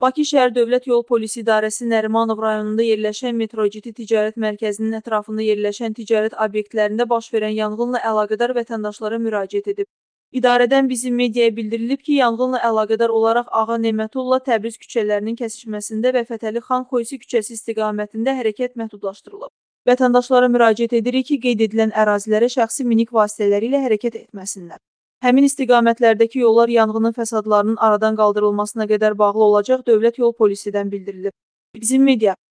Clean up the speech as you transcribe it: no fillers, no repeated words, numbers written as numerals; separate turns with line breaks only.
Bakı şəhər Dövlət Yol Polisi İdarəsi Nərimanov rayonunda yerləşən Metrocity Ticarət Mərkəzinin ətrafında yerləşən ticarət obyektlərində baş verən yanğınla əlaqədar vətəndaşlara müraciət edib. İdarədən bizim mediaya bildirilib ki, yanğınla əlaqədar olaraq Ağa Nemətulla Təbriz küçələrinin kəsişməsində və Fətəli Xan Xoysi küçəsi istiqamətində hərəkət məhdudlaşdırılıb. Vətəndaşlara müraciət edirik ki, qeyd edilən ərazilərə şəxsi minik vasitələri ilə hərəkət etməsinlər. Həmin istiqamətlərdəki yollar yanğının fəsadlarının aradan qaldırılmasına qədər bağlı olacaq Dövlət Yol Polisidən bildirilib. Bizim media